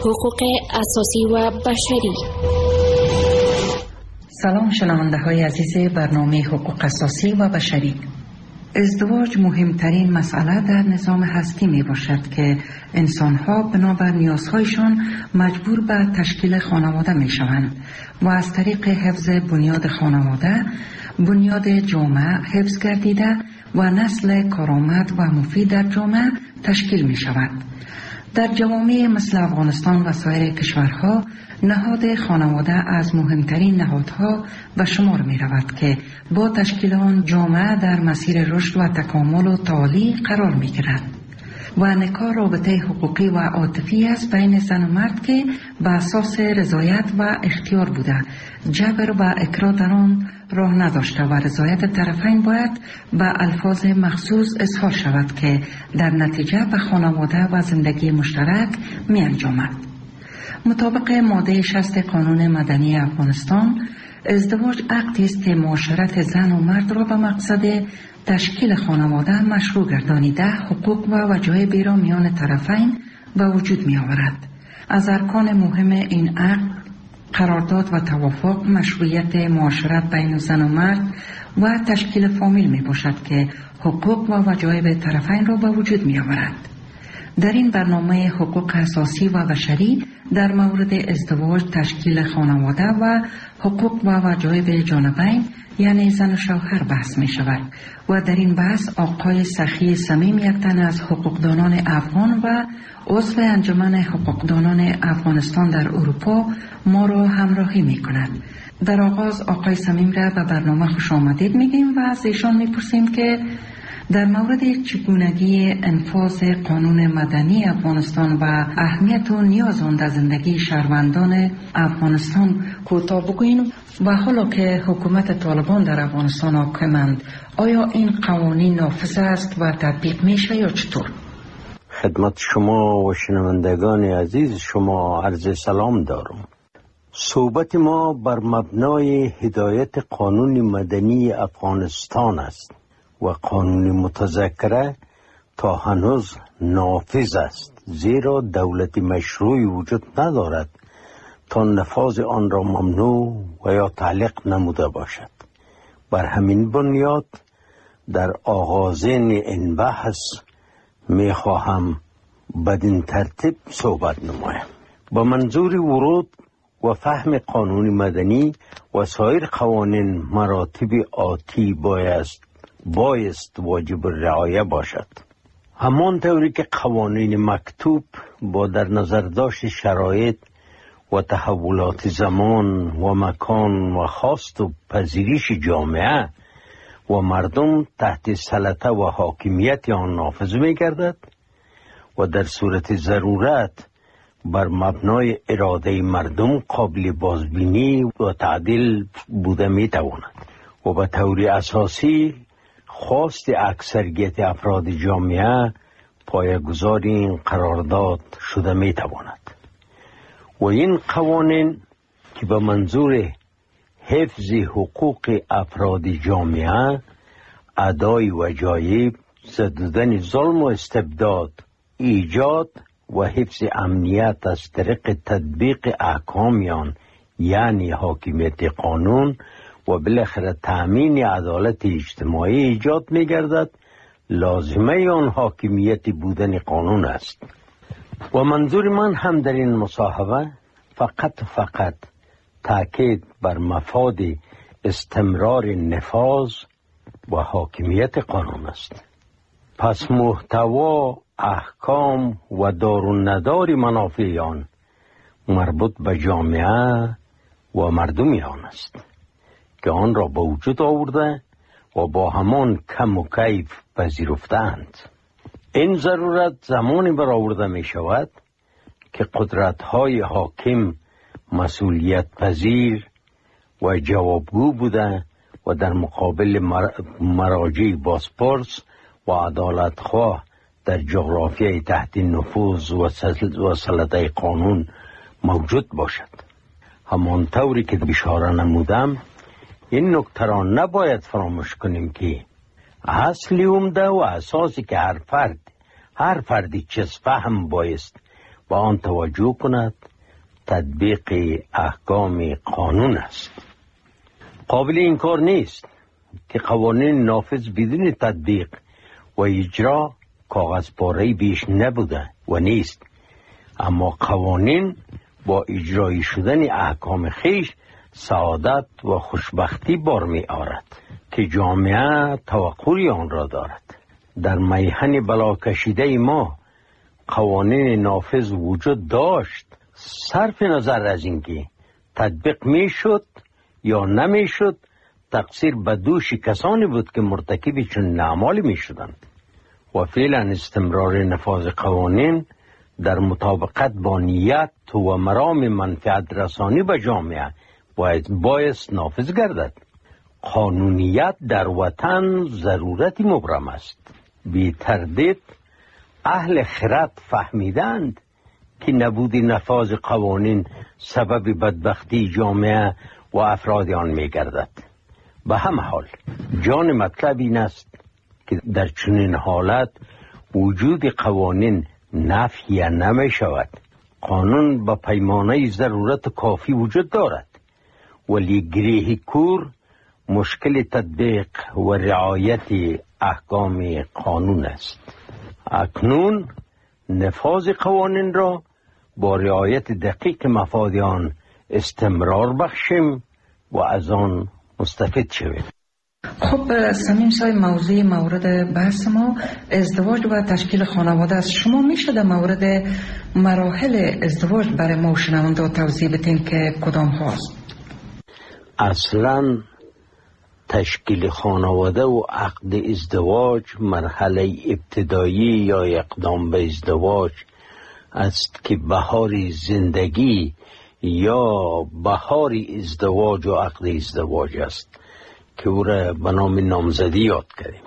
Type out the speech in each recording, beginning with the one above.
حقوق اساسی و بشری. سلام شنونده های عزیز برنامه حقوق اساسی و بشری. ازدواج مهمترین مسئله در نظام هستی می باشد که انسانها بنابر نیازهایشان مجبور به تشکیل خانواده می شوند و از طریق حفظ بنیاد خانواده، بنیاد جامعه حفظ گردیده و نسل کارآمد و مفید در جامعه تشکیل می شود. در جوامع مثل افغانستان و سایر کشورها نهاد خانواده از مهمترین نهادها به شمار می رود که با تشکیل آن جامعه در مسیر رشد و تکامل و تعالی قرار می گیرد و نکاح رابطه حقوقی و عاطفی است بین زن و مرد که به اساس رضایت و اختیار بوده، جبر و اکراه در آن راه نداشته و رضایت طرفین باید به الفاظ مخصوص اظهار شود که در نتیجه به خانواده و زندگی مشترک می انجامد. مطابق ماده 60 قانون مدنی افغانستان، ازدواج عقدی است که معاشرت زن و مرد را به مقصد تشکیل خانواده مشروع گردانیده حقوق و وجایبی را میان طرفین به وجود می آورد. از ارکان مهم این عقد قرارداد و توافق، مشروعیت معاشرت بین زن و مرد و تشکیل فامیل می باشد که حقوق و وجایب طرفین را به وجود می آورد. در این برنامه حقوق اساسی و بشری در مورد ازدواج، تشکیل خانواده و حقوق و وجایب جانبین یعنی زن و شوهر بحث می شود و در این بحث آقای سخی صمیم، یک تن از حقوقدانان افغان و عضو انجمن حقوقدانان افغانستان در اروپا ما را همراهی می کند. در آغاز آقای صمیم را به برنامه خوش آمدید میگیم و از ایشان میپرسیم که در مورد چگونگی انفاذ قانون مدنی افغانستان و اهمیت و نیاز آن در زندگی شهروندان افغانستان کوتاه بگوییم و حالا که حکومت طالبان در افغانستان حاکمند، آیا این قوانین نافذ است و تطبیق میشه یا چطور؟ خدمت شما و شنوندگان عزیز شما عرض سلام دارم. صحبت ما بر مبنای هدایت قانون مدنی افغانستان است و قانون متذکره تا هنوز نافذ است، زیرا دولت مشروعی وجود ندارد تا نفاذ آن را ممنوع و یا تعلیق نموده باشد. بر همین بنیاد در آغازین این بحث می خواهم بدین ترتیب صحبت نمایم. با منظور ورود و فهم قانون مدنی و سایر قوانین مراتب آتی بایست واجب رعایه باشد. همان طوری که قوانین مکتوب با در نظر داشت شرایط و تحولات زمان و مکان و خواست و پذیرش جامعه و مردم تحت سلطه و حاکمیت آن نافذ می گردد و در صورت ضرورت بر مبنای اراده مردم قابل بازبینی و تعدیل بوده می تواند و به طور اساسی خواست اکثریت افراد جامعه پایه‌گذار این قرارداد شده می تواند و این قوانین که به منظور حفظ حقوق افراد جامعه، ادای وجایب، زدودن ظلم و استبداد، ایجاد و حفظ امنیت از طریق تطبیق احکامیان یعنی حاکمیت قانون و بالاخره تأمین عدالت اجتماعی ایجاد می گردد، لازمه آن حاکمیت بودن قانون است. و منظور من هم در این مصاحبه فقط تأکید بر مفاد استمرار نفاذ و حاکمیت قانون است. پس محتوا، احکام و دار و ندار منافع آن مربوط به جامعه و مردم آن است که آن را به وجود آورده و با همان کم و کیف پذیرفتند. این ضرورت زمانی برآورده می شود که قدرت‌های حاکم مسئولیت پذیر و جوابگو بوده و در مقابل مراجع بازپرس و عدالتخواه در جغرافیای تحت نفوذ و سلطه قانون موجود باشد. همانطوری که اشاره نمودم، این نکته را نباید فراموش کنیم که اصلی عمده و اساسی که هر فردی چیز فهم بایست به آن توجه کند تطبیق احکام قانون است. قابل انکار نیست که قوانین نافذ بدون تطبیق و اجرا کاغذ پاره بیش نبوده و نیست، اما قوانین با اجرایی شدن احکام خیش سعادت و خوشبختی بار می آورد که جامعه توقع آن را دارد. در میهن بلا کشیده ما قوانین نافذ وجود داشت، صرف نظر از اینکه تطبیق می شد یا نمی شد، تقصیر به دوش کسانی بود که مرتکب چون اعمالی می شدند و فعلا استمرار نفاذ قوانین در مطابقت با نیت و مرام منفعت رسانی به جامعه باید نافذ گردد. قانونیت در وطن ضرورت مبرم است. بی تردید اهل خرد فهمیدند که نبود نفاذ قوانین سبب بدبختی جامعه و افراد آن می گردد. به هم حال جان مطلب این است که در چنین حالت وجود قوانین نفی نمی شود. قانون به پیمانه ضرورت کافی وجود دارد، ولی گریه کور مشکل تطبیق و رعایت احکام قانون است. اکنون نفاذ قوانین را با رعایت دقیق مفاد آن استمرار بخشیم و از آن مستفید شویم. خب سمیم صاحب، موضوع مورد بحث ما ازدواج و تشکیل خانواده است. شما میشه در مورد مراحل ازدواج برای ما شنونده توضیح بدین که کدام هاست؟ اصلا تشکیل خانواده و عقد ازدواج مرحله ابتدایی یا اقدام به ازدواج است که بهار زندگی یا بهار ازدواج و عقد ازدواج است که او را به نام نامزدی یاد کردیم.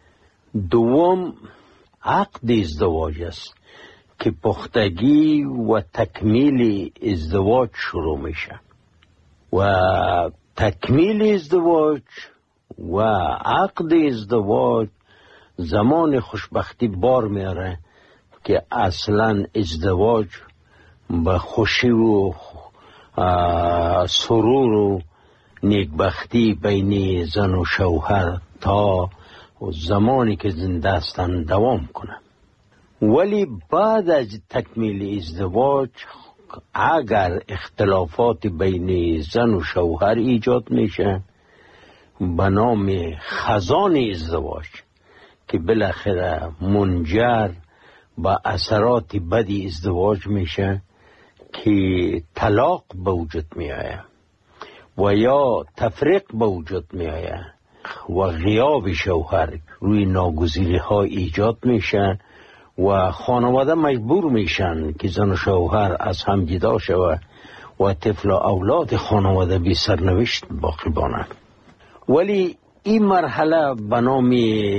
دوم عقد ازدواج است که پختگی و تکمیل ازدواج شروع میشه و تکمیل ازدواج و عقد ازدواج زمان خوشبختی بار میاره که اصلا ازدواج به خوشی و سرور و نیکبختی بین زن و شوهر تا زمانی که زنده هستند دوام کنه. ولی بعد از تکمیل ازدواج اگر اختلافات بین زن و شوهر ایجاد میشه به نام خزان ازدواج که بالاخره منجر به اثرات بدی ازدواج میشه که طلاق به وجود میآید و یا تفریق به وجود میآید و غیاب شوهر روی ناگزیری ها ایجاد میشه و خانواده مجبور میشن که زن و شوهر از هم جدا شود و طفل و اولاد خانواده بی سرنوشت باقی بانند. ولی این مرحله به نام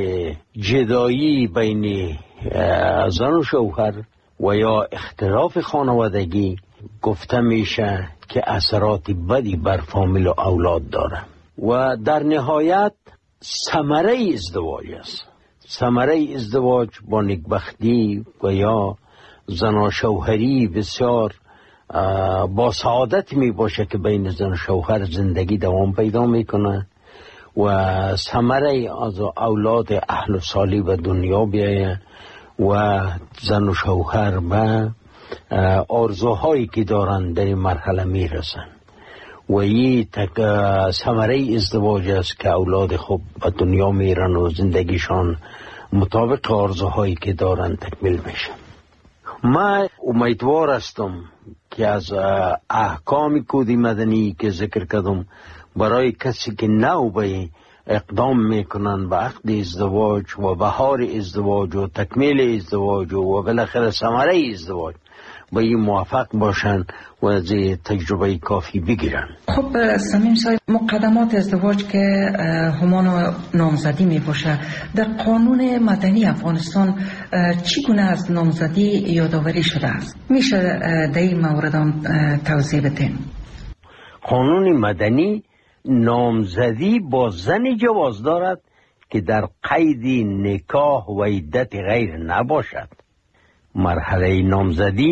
جدایی بین زن و شوهر و یا اختلاف خانوادگی گفته میشه که اثرات بدی بر فامیل و اولاد داره و در نهایت ثمره ازدواج است. ثمره ازدواج با نیکبختی و یا زن و شوهری بسیار با سعادت می باشه که بین زن و شوهر زندگی دوام پیدا میکنه و ثمره از اولاد اهل و صالح و دنیا بیایه و زن و شوهر به آرزوهایی که دارن در این مرحله میرسن و این ثمره ازدواج است که اولاد خوب به دنیا میرن و زندگیشان مطابق آرزوهایی که دارن تکمیل میشه. من امیدوار هستم که از احکام کود مدنی که ذکر کردم برای کسی که نو به اقدام میکنن به عقد ازدواج و بهار ازدواج و تکمیل ازدواج و بالاخره ثمره ازدواج به این موفق باشن و از تجربه کافی بگیرن. خب سمیم صاحب، مقدمات ازدواج که همان نامزدی می باشه، در قانون مدنی افغانستان چگونه از نامزدی یادآوری شده است؟ میشه در این مورد توضیح بدین؟ قانون مدنی نامزدی با زنی جواز دارد که در قید نکاح و عدت غیر نباشد. مرحله نامزدی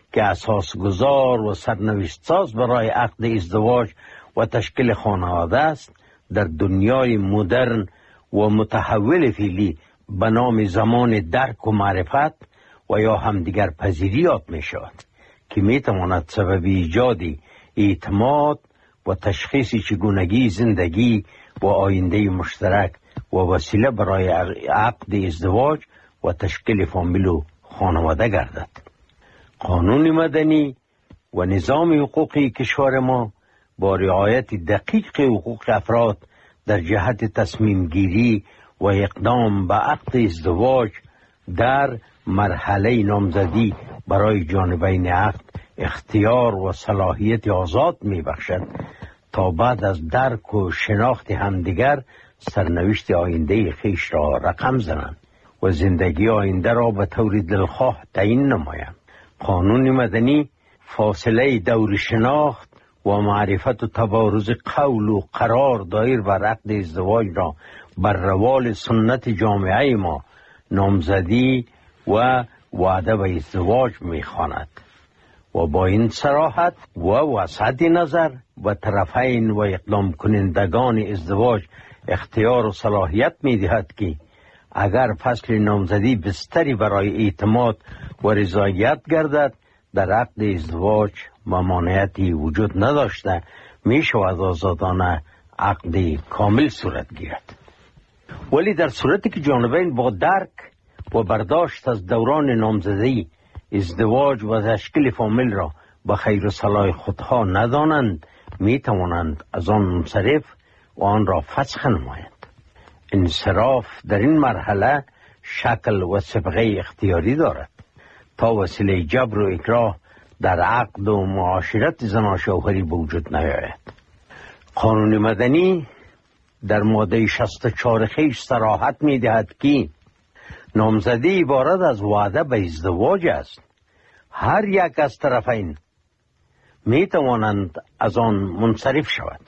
که اساسگذار و سرنوشت ساز برای عقد ازدواج و تشکیل خانواده است، در دنیای مدرن و متحول فعلی به نام زمان درک و معرفت و یا همدیگر پذیری یاد می شود که می تواند سبب ایجاد اعتماد و تشخیص چگونگی زندگی و آینده مشترک و وسیله برای عقد ازدواج و تشکیل فامیل و خانواده گردد. قانون مدنی و نظام حقوقی کشور ما با رعایت دقیق حقوق افراد در جهت تصمیم گیری و اقدام به عقد ازدواج در مرحله نامزدی برای جانبین عقد اختیار و صلاحیت آزاد می بخشد تا بعد از درک و شناخت همدیگر سرنوشت آینده خیش را رقم زنند و زندگی آینده را به طور دلخواه تعیین نمایند. قانون مدنی فاصله دور شناخت و معرفت و تبارز قول و قرار دایر بر عقد ازدواج را بر روال سنت جامعه ما نامزدی و وعده به ازدواج می‌خواند و با این صراحت و وسعت نظر و طرفین و اقدام کنندگان ازدواج اختیار و صلاحیت می‌دهد که اگر فصل نامزدی بستری برای اعتماد و رضایت گردد، در عقد ازدواج ممانعتی وجود نداشته می شود آزادانه عقد کامل صورت گیرد. ولی در صورتی که جانبین با درک و برداشت از دوران نامزدی ازدواج و تشکیل فامیل را به خیر و صلاح خودها ندانند، می توانند از آن منصرف و آن را فسخ نمایند. انصراف در این مرحله شکل و صبغه اختیاری دارد تا وسیله جبر و اکراه در عقد و معاشرت زن و شوهری به وجود نیاید. قانون مدنی در ماده 64 خیش صراحت می دهد که نامزدی عبارت از وعده به ازدواج است. هر یک از طرفین می توانند از آن منصرف شود.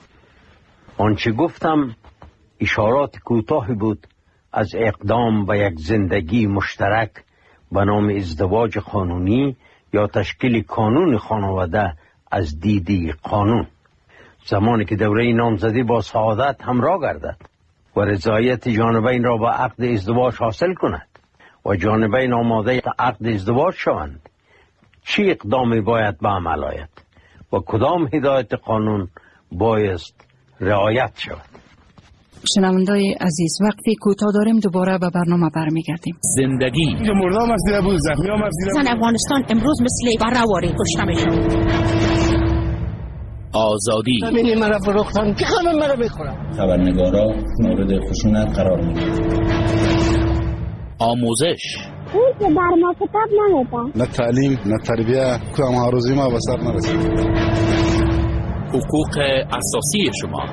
آنچه گفتم اشارات کوتاهی بود از اقدام به یک زندگی مشترک به نام ازدواج قانونی یا تشکیل کانون خانواده از دیدی قانون. زمانی که دوره نامزدی با سعادت همراه گردد و رضایت جانبین را با عقد ازدواج حاصل کند و جانبین آماده عقد ازدواج شوند، چی اقدامی باید به عمل آید و کدام هدایت قانون بایست رعایت شود؟ شنوندای عزیز، وقتی کوتاه داریم دوباره به برنامه برمیگردیم. زندگی مردم از دیده بود، زخمی هم از دیده بود. زن افغانستان امروز مثل بررواری کشته میشن. آزادی همینی مرا فروختن که همه مرا بخورم. خبرنگارا مورد خشونت قرار میگیرن. آموزش اون که بر ما کتاب نمیده. نه تعلیم نه تربیه که هم هروزی ما به سر نرسید. حقوق اساسی شما.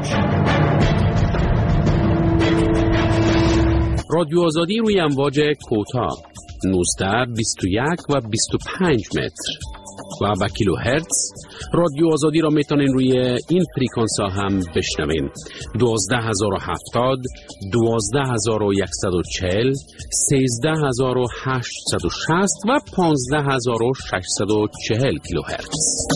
رادیو آزادی روی امواج کوتاه 19 21 و 25 متر و به کیلوهرتز. رادیو آزادی را میتونین روی این فریکانس ها هم بشنوین: 12070 12140 13860 و 15640 کیلوهرتز.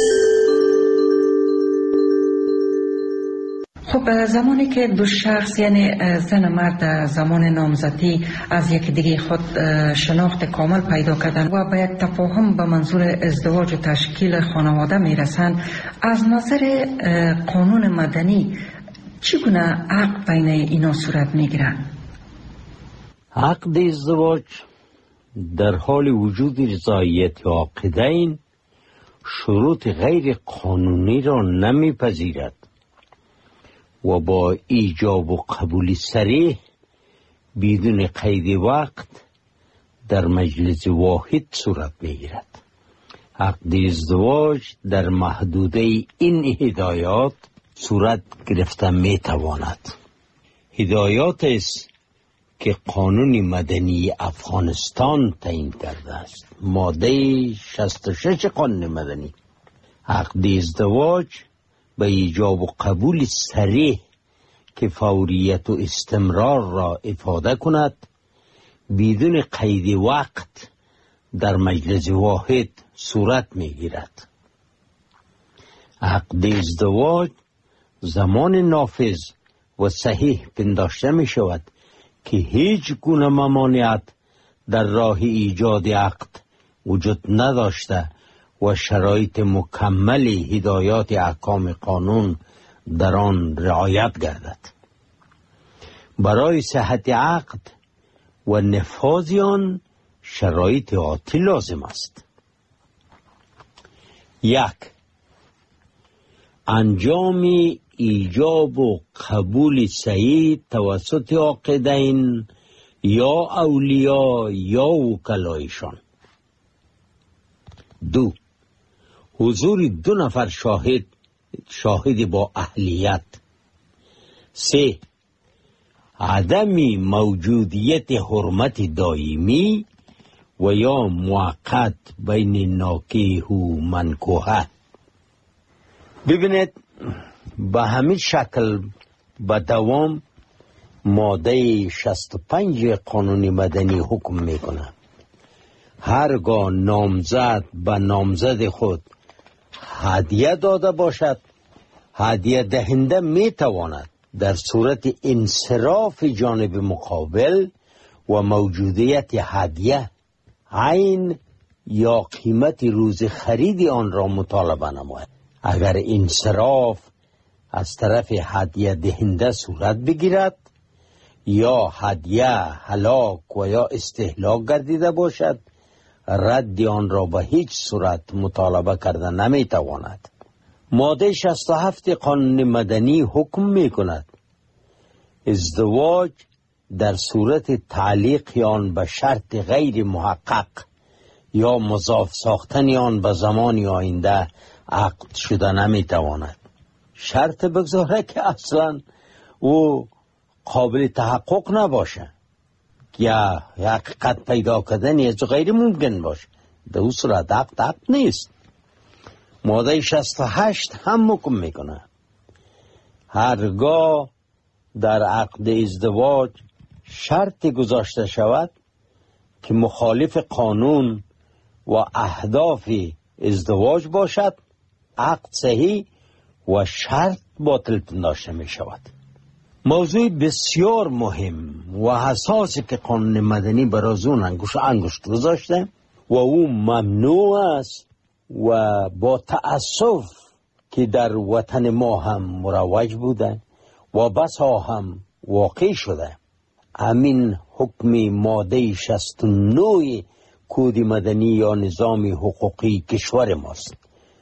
خب زمانی که دو شخص یعنی زن و مرد زمان نامزدی از یک دیگه خود شناخت کامل پیدا کردن و به یک تفاهم به منظور ازدواج و تشکیل خانواده میرسند، از نظر قانون مدنی چگونه عقد بین اینا صورت میگیرد؟ عقد ازدواج در حال وجود رضایت عاقدین شروط غیر قانونی را نمیپذیرد و با ایجاب و قبول صریح بدون قید وقت در مجلس واحد صورت میگیرد. عقد ازدواج در محدوده این هدایات صورت گرفته میتواند. هدایات است که قانون مدنی افغانستان تعیین کرده است. ماده 66 قانون مدنی: عقد ازدواج به ایجاب و قبول صریح که فوریت و استمرار را افاده کند، بدون قید وقت در مجلس واحد صورت میگیرد. عقد ازدواج زمان نافذ و صحیح پنداشته می شود که هیچ گونه ممانعت در راه ایجاد عقد وجود نداشته و شرایط مکمل هدایات احکام قانون در آن رعایت گردد. برای صحت عقد و نفاذ آن شرایط آتی لازم است. 1. انجام ایجاب و قبول صحیح توسط عاقدین یا اولیاء یا وکلایشان. 2. حضور 2 نفر شاهد با اهلیت. 3. عدم موجودیت حرمت دائمی و یا موقت بین ناکیح و منکوحه. ببینید به همین شکل به دوام ماده 65 قانون مدنی حکم میکنه هرگاه نامزد به نامزد خود هدیه داده باشد، هدیه دهنده میتواند در صورت انصراف جانب مقابل و موجودیت هدیه عین یا قیمت روز خرید آن را مطالبه نماید. اگر انصراف از طرف هدیه دهنده صورت بگیرد یا هدیه هلاک و یا استهلاک گردیده باشد، رد آن را به هیچ صورت مطالبه کرده نمیتواند. ماده 67 قانون مدنی حکم میکند ازدواج در صورت تعلیق آن به شرط غیر محقق یا مضاف ساختن آن به زمان آینده عقد شده نمیتواند. شرط بگذاره که اصلا او قابل تحقق نباشه یا حقیقت پیدا کردن از غیر ممکن باشه، در اون صورت عقد نیست. ماده 68 هم حکم میکنه هرگاه در عقد ازدواج شرط گذاشته شود که مخالف قانون و اهداف ازدواج باشد، عقد صحیح و شرط باطل پنداشته می شود. موضوع بسیار مهم و حساسی که قانون مدنی برای اون انگشت گذاشته و او ممنوع است و با تأسف که در وطن ما هم مروج بوده و بسا هم واقع شده. همین حکم ماده 69 کد مدنی یا نظام حقوقی کشور ماست.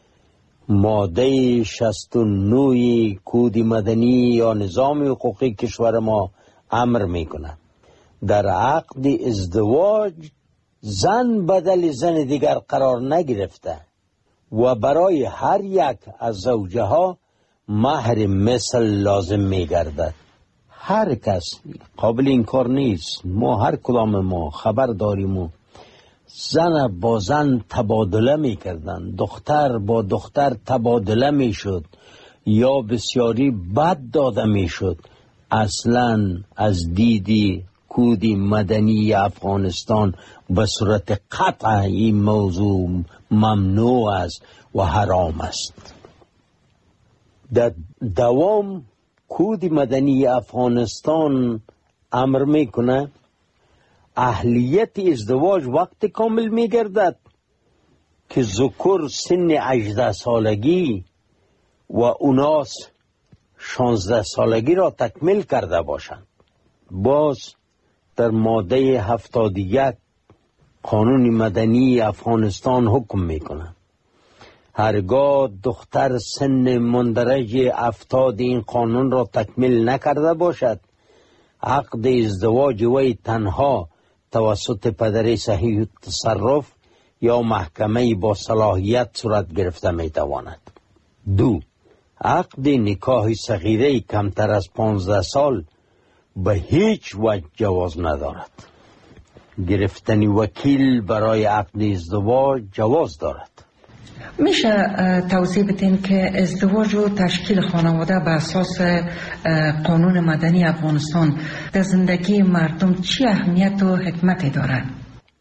ماده 69 کد مدنی یا نظام حقوقی کشور ما امر میکنه در عقد ازدواج زن بدل زن دیگر قرار نگرفته و برای هر یک از زوجه ها مهر مثل لازم میگردد. هر کس قابل انکار نیست، ما هر کدام ما خبر داریم و زن با زن تبادله میکردن، دختر با دختر تبادله میشد یا بسیاری بد داده میشد. اصلا از دیدی کد مدنی افغانستان به صورت قطع این موضوع ممنوع است و حرام است. در دوام کد مدنی افغانستان امر میکنه اهلیت ازدواج وقت کامل میگردد که ذکر سن 18 سالگی و اوناس 16 سالگی را تکمیل کرده باشند. باز در ماده 71 قانون مدنی افغانستان حکم میکنه هرگاه دختر سن مندرج 70 این قانون را تکمیل نکرده باشد، عقد ازدواج وی تنها توسط پدر صحیح تصرف یا محکمه با صلاحیت صورت گرفته میتواند. 2. عقد نکاح صغیره کمتر از 15 سال به هیچ وجه جواز ندارد. گرفتن وکیل برای عقد ازدواج جواز دارد. میشه توضیح بدین که ازدواج و تشکیل خانواده به اساس قانون مدنی افغانستان در زندگی مردم چی اهمیت و حکمتی دارد؟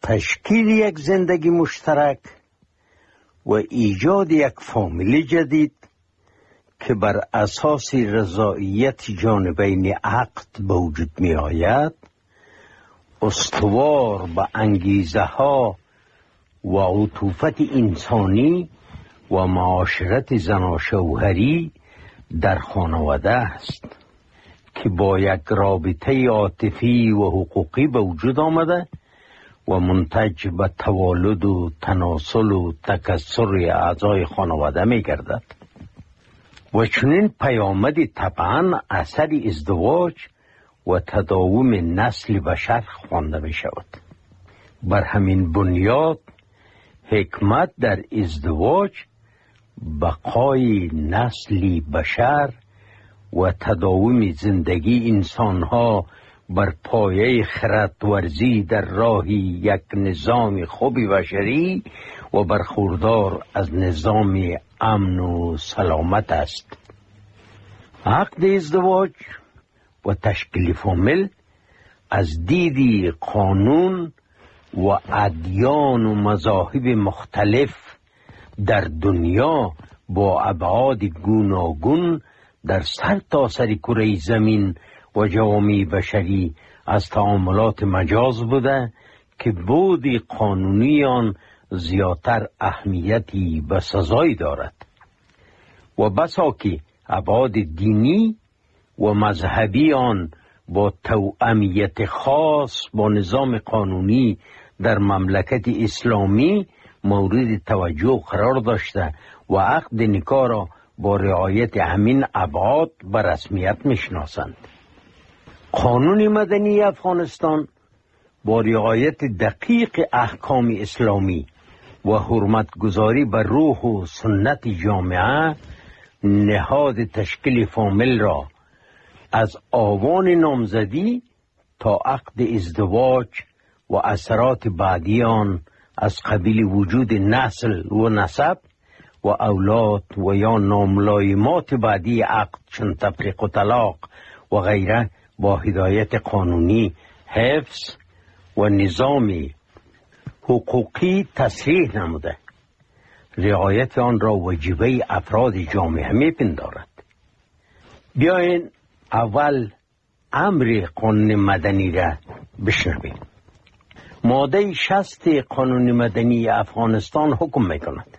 تشکیل یک زندگی مشترک و ایجاد یک فامیل جدید که بر اساس رضایت جانبین عقد به وجود می آید، استوار به انگیزه ها و عطوفت انسانی و معاشرت زناشوهری در خانواده است که با یک رابطه عاطفی و حقوقی به وجود آمده و منتج به توالد و تناسل و تکثر اعضای خانواده می گردد و چنین پیامدی طبعا اثر ازدواج و تداوم نسل بشر خوانده می شود. بر همین بنیاد حکمت در ازدواج بقای نسل بشر و تداوم زندگی انسانها بر پایه خردورزی در راه یک نظام خوب بشری و برخوردار از نظام امن و سلامت است. عقد ازدواج و تشکیل فامیل از دیدی قانون و ادیان و مذاهب مختلف در دنیا با ابعاد گوناگون در سر تا سر کره زمین و جوامع بشری از تعاملات مجاز بوده که بود قانونی آن زیادتر اهمیتی و سزایی دارد و بسا که ابعاد دینی و مذهبی آن با توأمیت خاص با نظام قانونی در مملکت اسلامی مورد توجه قرار داشته و عقد نکاح را با رعایت همین ابعاد به رسمیت میشناسند. قانون مدنی افغانستان با رعایت دقیق احکام اسلامی و حرمتگذاری بر روح و سنت جامعه نهاد تشکیل فامیل را از آوان نامزدی تا عقد ازدواج و اثرات بعدی آن از قبیل وجود نسل و نسب و اولاد و یا ناملایمات بعدی عقد چون تفریق و طلاق و غیره با هدایت قانونی حفظ و نظام حقوقی تصریح نموده. رعایت آن را واجبه افراد جامعه میپندارد. بیاین اول امر قانون مدنی را بشنویم. ماده 60 قانون مدنی افغانستان حکم میکند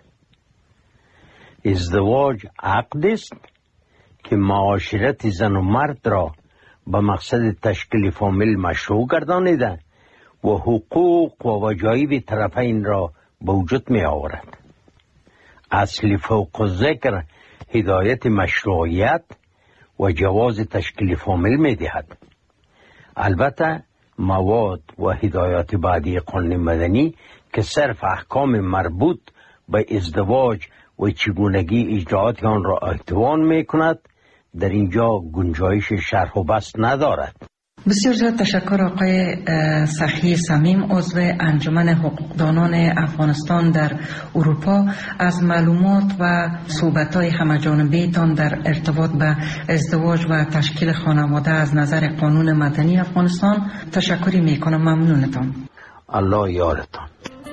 ازدواج عقد است که معاشرت زن و مرد را به مقصد تشکیل فامیل مشروع گردانیده و حقوق و وجایب طرفین را به وجود می آورد. اصل فوق ذکر هدایت مشروعیت و جواز تشکیل فامیل می دهد. البته مواد و هدایات بعدی قانون مدنی که صرف احکام مربوط به ازدواج و چگونگی اجراعات آن را احتوان می کند در اینجا گنجایش شرح و بسط ندارد. بسیار زیاد تشکر آقای سخی صمیم، عضو انجمن حقوقدانان افغانستان در اروپا، از معلومات و صحبت‌های همه‌جانبه تان در ارتباط به ازدواج و تشکیل خانواده از نظر قانون مدنی افغانستان. تشکری میکنم. ممنونتان. الله یارتان.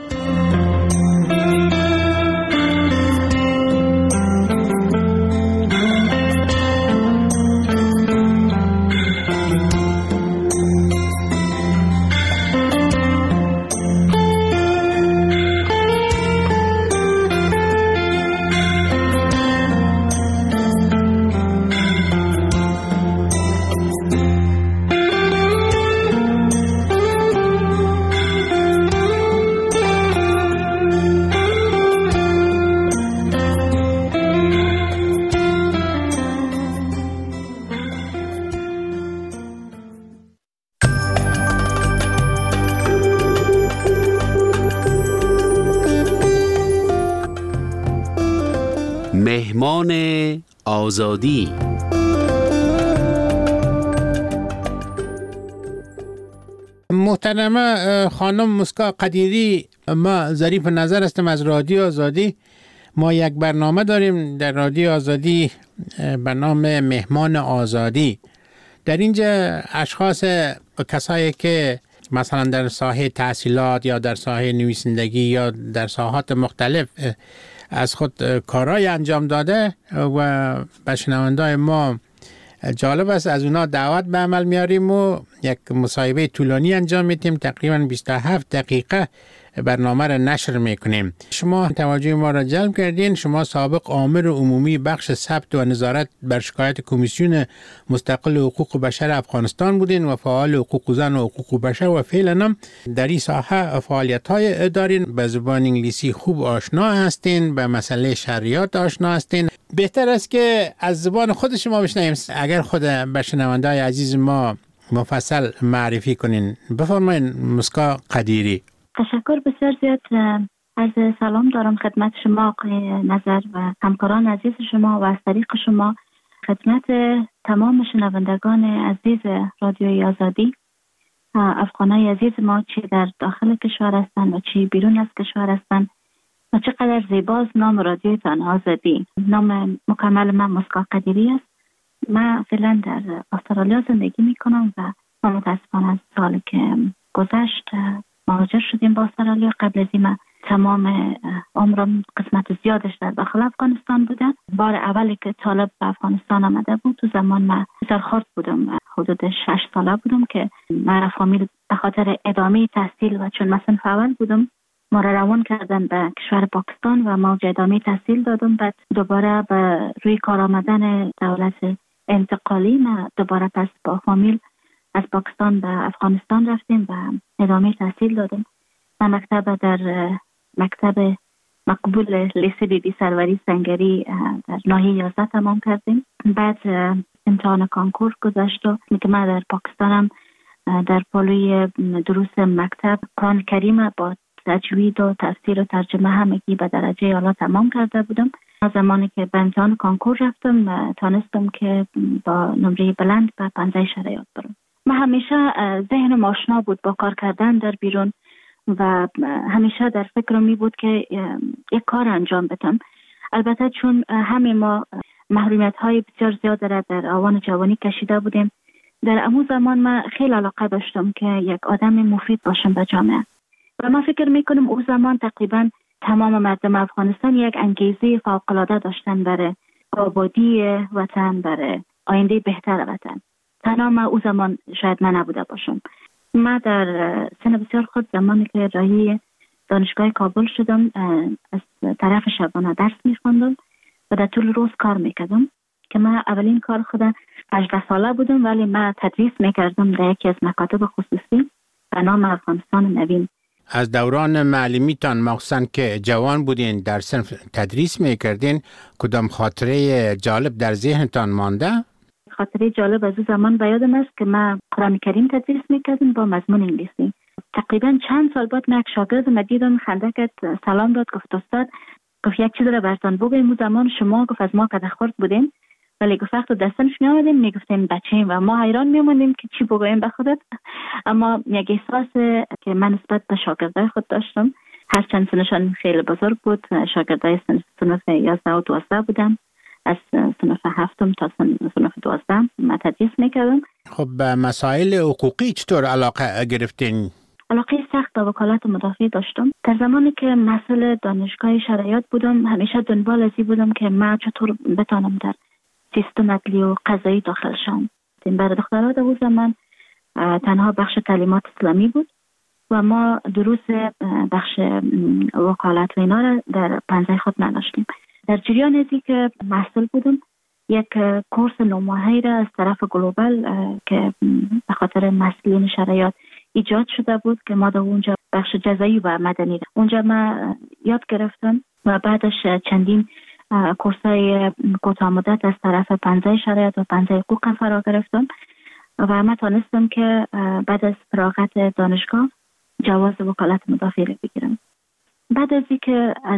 مهمان آزادی. محترمه خانم مسکا قدیری، ما ظریف نظر هستم از رادیو آزادی. ما یک برنامه داریم در رادیو آزادی به نام مهمان آزادی. در اینجا اشخاص کسایی که مثلا در ساحه تحصیلات یا در ساحه نویسندگی یا در ساحات مختلف از خود کارهای انجام داده و به شنونده‌های ما جالب است از اونا دعوت به عمل میاریم و یک مصاحبه طولانی انجام میدیم. تقریبا 27 دقیقه برنامه را نشر میکنیم. شما توجه ما را جلب کردین. شما سابق آمر عمومی بخش ثبت و نظارت بر شکایت کمیسیون مستقل حقوق بشر افغانستان بودین و فعال حقوق زن و حقوق بشر و فعلا هم در این ساحه فعالیت‌های دارین. به زبان انگلیسی خوب آشنا هستین، به مسئله شریعت آشنا هستین. بهتر است که از زبان خود شما بشنویم. اگر خود به شنونده‌های عزیز ما مفصل معرفی کنین. بفرمایید مسکا قدیری. تشکر بسیار زیاد. از سلام دارم خدمت شما آقای نظر و همکاران عزیز شما و از طریق شما خدمت تمام شنوندگان عزیز رادیوی آزادی، افغانای عزیز ما چه در داخل کشور هستند و چه بیرون از کشور هستند و چقدر زیباست نام رادیویتان آزادی. نام مکمل من مسکا قدیری است. من فعلا در استرالیا زندگی میکنم و متاسفانه از سالی که گذشت مهاجر شدیم با استرالیا. قبل از این تمام عمرم قسمت زیادش در داخل افغانستان بوده. بار اولی که طالب به افغانستان آمده بود تو زمان من بسیار خرد بودم، حدود 6 ساله بودم که من فامیل به خاطر ادامه تحصیل و چون مثلا اول بودم ما را روان کردن به کشور پاکستان و ما ادامه تحصیل دادم. بعد دوباره به روی کار آمدن دولت انتقالی ما دوباره پس با فامیل از پاکستان به افغانستان رفتیم و ادامه تحصیل دادم. من مکتب در مکتب مقبول لیسه بی سروری سنگری در ناحیه 11 تمام کردیم. بعد امتحان کانکور گذشت و که من در پاکستانم در پالوی دروس مکتب قرآن کریم با تجوید و تفسیر و ترجمه همگی به درجه اعلی تمام کرده بودم. زمانی که به امتحان کانکور رفتم تانستم که با نمره بلند به 15 شرایط برم. من همیشه ذهنم آشنا بود با کار کردن در بیرون و همیشه در فکرم می بود که یک کار انجام بدم. البته چون همه ما محرومیت های بسیار زیاد را در آوان جوانی کشیده بودیم، در امو زمان من خیلی علاقه داشتم که یک آدم مفید باشم به جامعه و من فکر می کنم او زمان تقریبا تمام مردم افغانستان یک انگیزه فوق‌العاده داشتن برای آبادی وطن، برای آینده بهتر وطن. تنها من او زمان شاید من نبوده باشم. من در سن بسیار خود زمانی که راهی دانشگاه کابل شدم از طرف شبانه درس می‌خواندم و در طول روز کار میکردم که من اولین کار خودم 18 ساله بودم، ولی من تدریس میکردم در یکی از مکاتب خصوصی به نام افغانستان نوین. از دوران معلمیتان مخصوصا که جوان بودین در صنف تدریس میکردین، کدام خاطره جالب در ذهنتان مانده؟ خاطره جالب از اون زمان به یادم است که من قرآن کریم تدریس میکردم با مضمون انگلیسی. تقریبا چند سال بعد من یک شاگردم دیدم خنده کرد، سلام داد، گفت استاد، گفت یک چیز رو براتون بگم. اون زمان شما گفت از ما قد خورد بودین، ولی گفت وقت دستنش میامدیم میگفتین بچه‌ایم و ما حیران میموندیم که چی بگویم به خودت. اما یک احساس که من نسبت به شاگردای خود داشتم، هرچند سنشان خیلی بزرگ بود، شاگردای صنف 11 و 12 بودن، از صنف 7 تا صنف 12 من تدریس میکردم. خب به مسائل حقوقی چطور علاقه گرفتین؟ علاقه سخت به وکالت مدافع داشتم. در زمانی که مسئول دانشگاه شرایط بودم همیشه دنبال ازی بودم که من چطور بتانم در سیستم عدلی و قضایی داخل شم. برای دخترها در اون زمان تنها بخش تعلیمات اسلامی بود و ما دروس بخش وکالت و اینا را در پنجه خود نداشتیم. در جریان ازی که مسئول بودم یک کورس 9 ماهه‌ای را از طرف گلوبال که به خاطر مسئولین شرایط ایجاد شده بود که ما در اونجا بخش جزایی و مدنی را اونجا ما یاد گرفتم و بعدش چندین کورسای کوتاه مدت از طرف پنجه شرایط و پنجه حقوق فرا گرفتم و من تانستم که بعد از فراغت دانشگاه جواز وکالت مدافع را بگیرم. بعد از اینکه از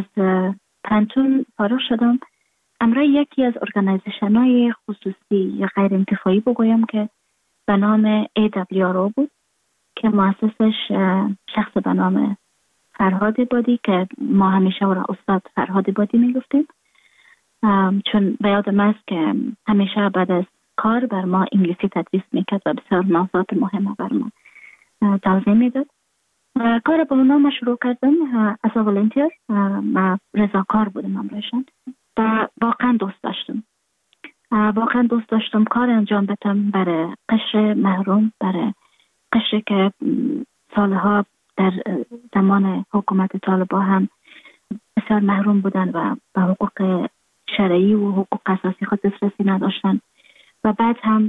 پنتون فارغ شدم، امرای یکی از ارگانیزیشن‌های خصوصی یا غیر انتفاعی بگویم که به نام AWRO بود که مؤسسش شخص به نام فرهاد بادی که ما همیشه او را استاد فرهاد بادی میگفتیم، چون به یادم است که همیشه بعد از کار بر ما انگلیسی تدریس میکرد و بسیار موضوعات مهمه بر ما توضیح میداد. کار با اونا ما شروع کردم از ولنتیر و رضاکار بودم همراهشان و واقعا دوست داشتم کار انجام بدم برای قشر محروم، برای قشر که سالها در زمان حکومت طالبان هم بسیار محروم بودن و به حقوق شرعی و حقوق اساسی خود دسترسی نداشتن و بعد هم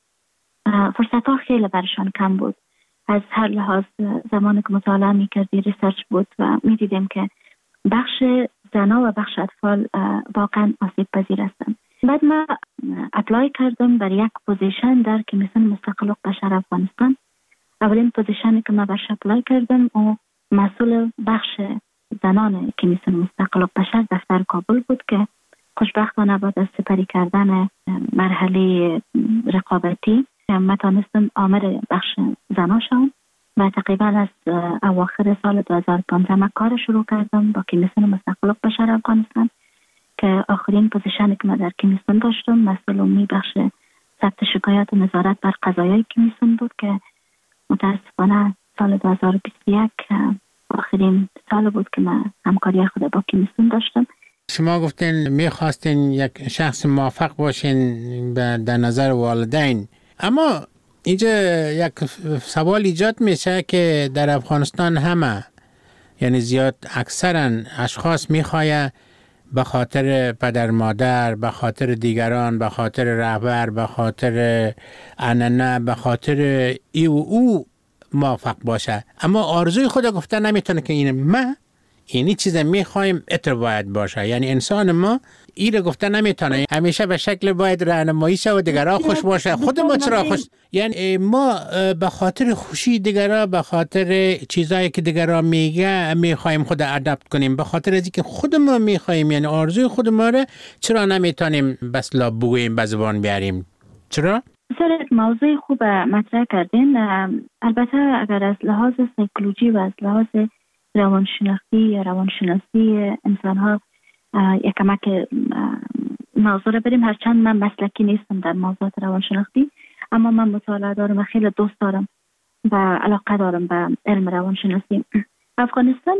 فرصت ها خیلی برشان کم بود. از هر لحاظ زمانی که مطالعه میکردی ریسرچ بود و میدیدیم که بخش زنا و بخش اطفال واقعا آسیب پذیر هستند. بعد ما اپلای کردم برای یک پوزیشن در کمیسیون مستقل بشر افغانستان. اولین پوزیشنی که ما برش اپلای کردم او مسئول بخش زنان کمیسیون مستقل بشر دفتر کابل بود که خوشبختانه بعد از سپری کردن مرحله رقابتی ما تانستم آمر بخش زنا شدم و تقریبا از اواخر سال 2015 ما کار شروع کردم با کمیسیون مستقل بشر افغانستان که آخرین پوزیشنی که ما در کمیسیون داشتم مسئول عمومی بخش ثبت شکایات و نظارت بر قضایای کمیسیون بود که متاسفانه سال 2021 آخرین سال بود که من همکاری خود با کمیسیون داشتم. شما گفتین میخواستین یک شخص موفق باشین در نظر والدین، اما اینجا یک سوال ایجاد میشه که در افغانستان همه یعنی زیاد اکثرا اشخاص میخواین به خاطر پدر مادر، به خاطر دیگران، به خاطر رهبر، به خاطر عنعنه، به خاطر ای و او موفق باشه، اما آرزوی خود گفته نمیتونه که این ما اینی چیز میخوایم اتر باید باشه. یعنی انسان ما این رو گفته نمیتونه، همیشه به شکل باید راهنمایی شه و دیگران خوش باشه. خود ما چرا خوش؟ یعنی ما به خاطر خوشی دیگران، به خاطر چیزایی که دیگران میگه میخوایم خود ادپت کنیم، به خاطر از اینکه خود ما میخوایم، یعنی آرزوی خود ما رو چرا نمیتونیم بس لا بگوییم، به زبان بیاریم؟ چرا؟ بسیار موضوع خوب مطرح کردین. البته اگر از لحاظ سایکولوژی و از لحاظ روانشناسی انسان ها یک کمک موضوع رو بریم، هرچند من مسلکی نیستم در موضوعات روانشناختی، اما من مطالعه دارم و خیلی دوست دارم و علاقه دارم به علم روانشناسی. افغانستان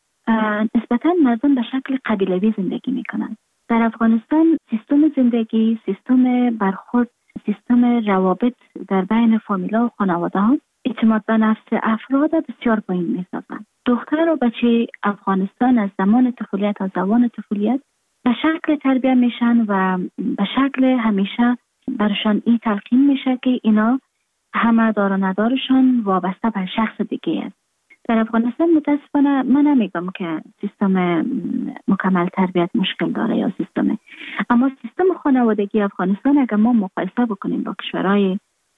نسبتاً مردم به شکل قبیلوی زندگی میکنن. در افغانستان سیستم زندگی، سیستم برخورد، سیستم روابط در بین فامیلا و خانواده ها اعتماد به نفس افراد بسیار پایین میسازن. دختر و بچه افغانستان از زمان طفولیت تا زمان طفولیت به شکل تربیت میشن و به شکل همیشه برشان این تلقین میشه که اینا همه دار و ندارشان وابسته به شخص دیگه است. در افغانستان متاسفانه من نمیگم که سیستم مکمل تربیت مشکل داره یا سیستم، اما سیستم خانوادگی افغانستان اگر ما مقایسه بکنیم با کشورهای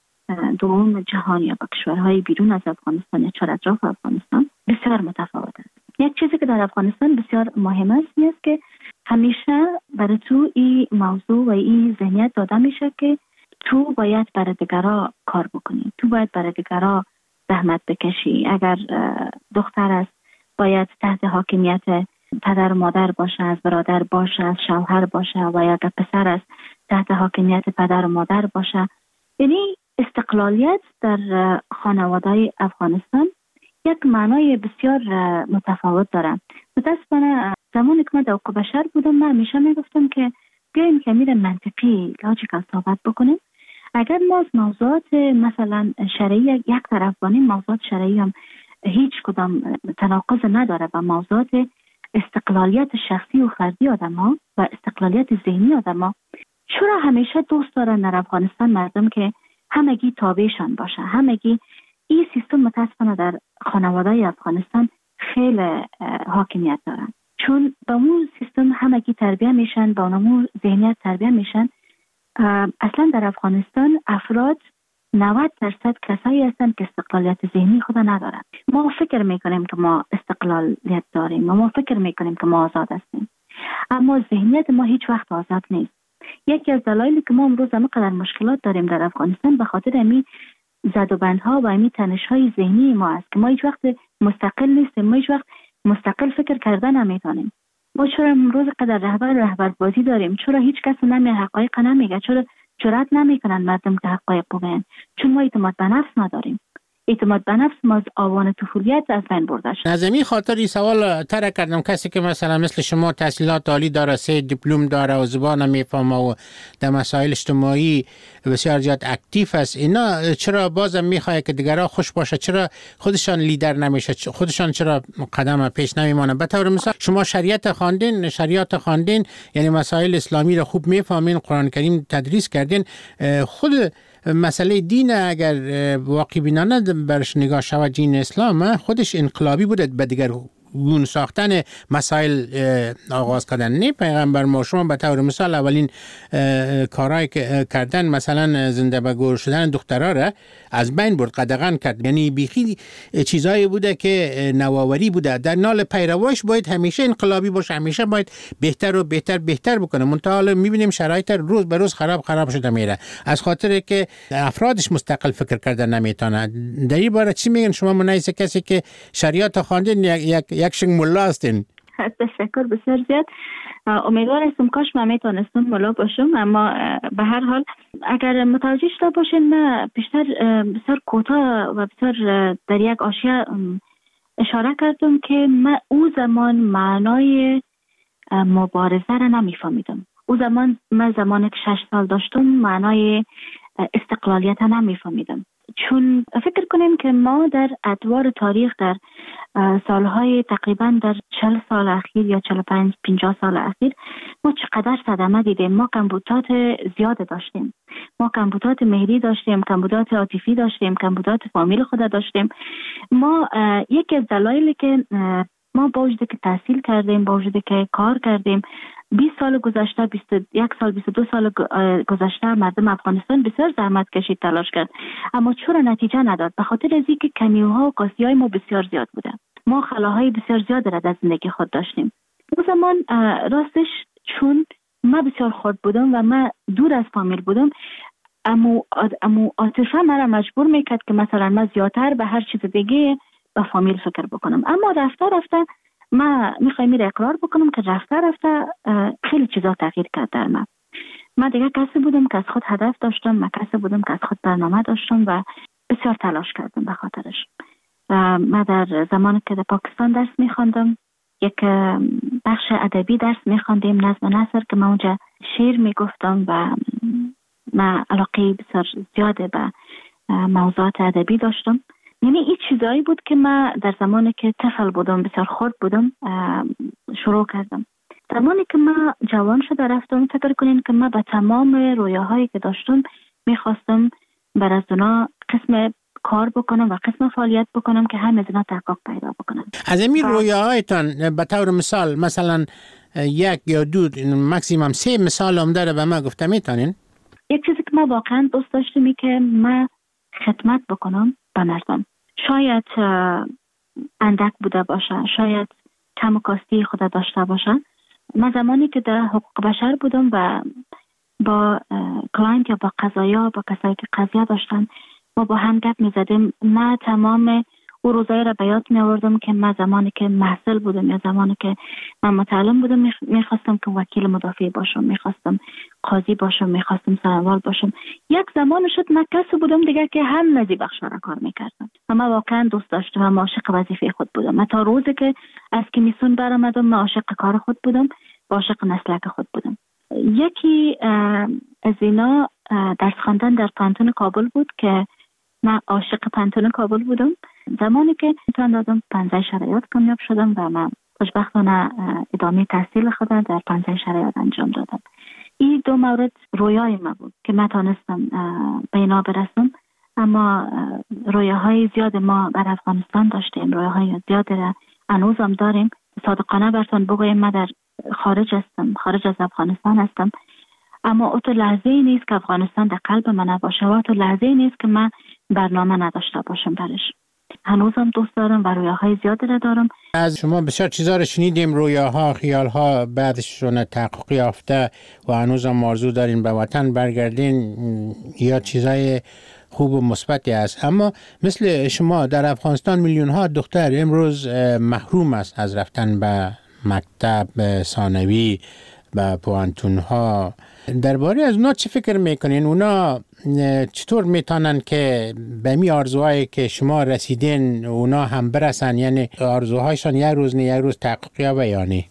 دوم جهان یا با کشورهای بیرون از افغانستان یا چهار اطراف افغانستان بسیار متفاوت است. یک چیزی که در افغانستان بسیار مهم است که همیشه برای تو این موضوع و این ذهنیت داده میشه که تو باید برای دیگران کار بکنی، تو باید برای دیگران زحمت بکشی. اگر دختر است باید تحت حاکمیت پدر و مادر باشه، از برادر باشه، از شوهر باشه، و اگر پسر است تحت حاکمیت پدر و مادر باشه. یعنی استقلالیت در خانواده افغانستان یک معنای بسیار متفاوت داره. متاسفانه زمانی که من در حقوق بشر بودم من همیشه میگفتم که بیاییم که میره منطقی لاجیکال صحبت بکنیم. اگر ما از موضوعات مثلا شرعی یک طرف بانیم، موضوعات شرعی هم هیچ کدام تناقض نداره با موضوعات استقلالیت شخصی و فردی آدم ها و استقلالیت ذهنی آدم ها. چرا همیشه دوست دارن در افغانستان مردم که همگی تابعشان باشه؟ همگی این سیستم متاسفانه در خانواده افغانستان خیلی حاکمیت دارن، چون با اون سیستم همگی تربیت میشن، با اون ذهنیت تربیت میشن. اصلا در افغانستان افراد 90% کسایی هستن که استقلالیت ذهنی خود ندارن. ما فکر میکنیم که ما استقلالیت داریم، ما فکر میکنیم که ما آزاد هستیم، اما ذهنیت ما هیچ وقت آزاد نیست. یکی از دلایلی که ما امروز همینقدر مشکلات داریم در افغانستان به خاطر همین زدوبندها و همین تنش‌های ذهنی ما است که ما هیچ وقت مستقل نیستیم، ما هیچ وقت مستقل فکر کردن نمیتونیم. ما چرا امروز قدر رهبر بازی داریم؟ چرا هیچ کس حقایق نمیگه؟ چرا جرأت نمیکنن مردم که حقایق بگن؟ چون ما اعتماد به نفس نداریم. اعتماد به نفس ما از آوان طفولیت از بین برده شد. از این خاطر این سوال طرح کردم، کسی که مثلا مثل شما تحصیلات عالی داره، 3 دیپلم داره و زبان میفهمه و در مسائل اجتماعی بسیار زیاد اکتیو است، اینا چرا بازم میخواد که دیگرها خوش باشه؟ چرا خودشان لیدر نمیشه؟ خودشان چرا قدم پیش نمیمانه؟ به طور مثال شما شریعت خواندین، یعنی مسائل اسلامی رو خوب میفهمین، قرآن کریم تدریس کردین، خود مسئله دین اگر واقعی بینانه برش نگاه شود، دین اسلام خودش انقلابی بوده به دیگر گون ساختن مسائل آغاز کردن. نه پیغمبر ما شما به طور مثال اولین کارهایی که کردن مثلا زنده به گور شدن دخترها را از بین برد، قدغن کرد، یعنی بیخی چیزایی بوده که نوآوری بوده. در نال پیرواش باید همیشه انقلابی باشه، همیشه باید بهتر و بهتر بکنه. منتها میبینیم شرایط روز به روز خراب شده میره، از خاطر که افرادش مستقل فکر کردن نمیتونه. در این باره چی میگن شما منایسه کسی که شریعت خواندین یک شنگ ملا هستین؟ تشکر بسیار زیاد. امیدوار هستم کاش من میتونستم ملا باشم، اما به هر حال اگر متوجه شده باشین من بیشتر بسیار کوتاه و بسیار در یک آشیه اشاره کردم که من او زمان معنای مبارزه را نمیفهمیدم. او زمان من زمانی که 6 سال داشتم معنای استقلالیت را نمیفهمیدم، چون فکر کنیم که ما در ادوار تاریخ در سالهای تقریبا در 40 سال اخیر یا 45-50 سال اخیر ما چقدر صدمه دیدیم. ما کمبودات زیاد داشتیم، ما کمبودات مهری داشتیم، کمبودات عاطفی داشتیم، کمبودات فامیل خود داشتیم. ما یکی از دلایلی که ما با وجودی که تحصیل کردیم، با وجودی که کار کردیم، 20 سال گذشته، 21 سال 22 سال گذشته مردم افغانستان بسیار زحمت کشید، تلاش کرد، اما چرا نتیجه نداد؟ به خاطر از اینکه کمیوها و کاسی‌های ما بسیار زیاد بوده. ما خلاهای بسیار زیاد را در زندگی خود داشتیم. اون زمان راستش چون ما بسیار خرد بودم و ما دور از فامیل بودم، اما عاطفه مرا مجبور میکرد که مثلا من زیادتر به هر چیز دیگه به فامیل فکر بکنم. اما رفته ما میخوایم میره اقرار بکنم که رفته خیلی چیزا تغییر کرد در من دیگه کسی بودم که از خود هدف داشتم، من کسی بودم که از خود برنامه داشتم و بسیار تلاش کردم به خاطرش. من در زمانی که در پاکستان درس میخواندم، یک بخش ادبی درس میخواندیم، نظم نثر، که من اونجا شعر میگفتم و من علاقه بسیار زیاده به موضوعات ادبی داشتم. یعنی این چیزایی بود که من در زمانی که طفل بودم، بسیار خرد بودم، شروع کردم. زمانی که من جوان شده رفتم، فکر کنین که من به تمام رویاهایی که داشتم میخواستم بر از اونا قسم کار بکنم و قسم فعالیت بکنم که همه از اونا تحقق پیدا بکنم. از این رویاهایتان به طور مثال یک یا دو ماکسیمم 3 مثال هم داره به من گفته میتونین؟ یک چیزی که من واقعا دوست داشتم که من خدمت بکنم به مردم. شاید اندک بوده باشه، شاید کم و کاستی خود داشته باشه. من زمانی که در حقوق بشر بودم و با کلاینت یا با قضایا، با کسایی که قضیه داشتن، ما با هم گپ می‌زدیم. من تمام او روزایی را به یاد می‌آوردم که من زمانی که محصل بودم یا زمانی که من متعلم بودم می‌خواستم که وکیل مدافع باشم، می‌خواستم قاضی باشم، می‌خواستم سروال باشم. یک زمان شد من کسی بودم دیگه که هم نزی بخشا را کار می‌کردم. من واقعا دوست داشتم و عاشق وظیفه خود بودم. من تا روزی که از کمیسیون برآمدم من عاشق کار خود بودم، عاشق مسلک خود بودم. یکی از اینا درس خواندن در پانتون کابل بود که من عاشق پانتون کابل بودم. زمانی که امتحان دادم 15 شرایط کامیاب شدم و من خوشبختانه ادامه تحصیل خودم در 15 شرایط انجام دادم. این 2 مورد رویای من بود که من تانستم به اینا برسم. اما رویاهای زیاد ما بر افغانستان داشتیم، رویاهای زیاد را هنوزم داریم. صادقانه براتون بگویم من در خارج از افغانستان هستم، اما او تو لحظه ای نیست که افغانستان در قلب من نباشه و او تو لحظه ای نیست که من برنامه نداشته باشم برش. هنوزم دوست دارم و رویاهای زیادی را دارم. از شما بسیار چیزا رو شنیدیم، رویاها، خیالها بعدشون تحقق یافته و هنوزم آرزو دارین به وطن برگردین یا چیزای خوب و مثبتی است. اما مثل شما در افغانستان میلیون ها دختر امروز محروم است از رفتن به مکتب ثانوی، به پوانتون ها. درباره از اونا چی فکر میکنین؟ اونا چطور میتونن که به می آرزوهایی که شما رسیدین اونا هم برسن؟ یعنی آرزوهایشان یک روز نه یک روز تحقق یابه یا نه؟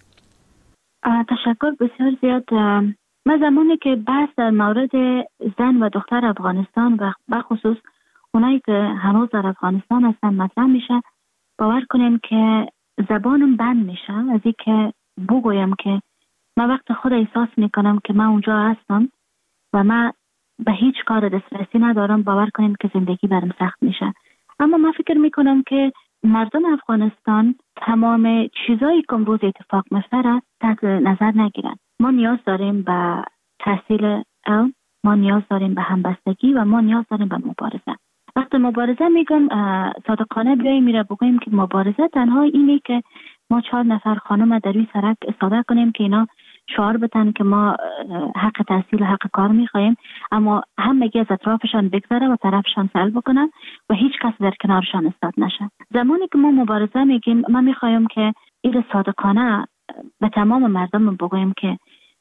تشکر بسیار زیاد. من زمانی که بحث در مورد زن و دختر افغانستان و بخصوص اونایی که هنوز در افغانستان هستن مطرح میشه، باور کنین که زبانم بند میشه از این که بگویم که من وقت خود احساس میکنم که من اونجا هستم و من به هیچ کار دسترسی ندارم. باور کنین که زندگی برام سخت میشه. اما من فکر میکنم که مردم افغانستان تمام چیزایی که امروز اتفاق میفته تحت نظر نگیرن. ما نیاز داریم به تحصیل علم، ما نیاز داریم به همبستگی و ما نیاز داریم به مبارزه. وقتی مبارزه میگم صادقانه بیاییم میره بگوییم که مبارزه تنها اینه که ما 4 نفر خانم در روی سرک استفاده کنیم که اینا شعار بتن که ما حق تحصیل و حق کار میخوایم، اما همگی از اطرافشان بگذره و طرفشان سلب بکنن و هیچ کس در کنارشان استاد نشه. زمانی که ما مبارزه میگیم، من میخوایم که این صادقانه به تمام مردم بگویم که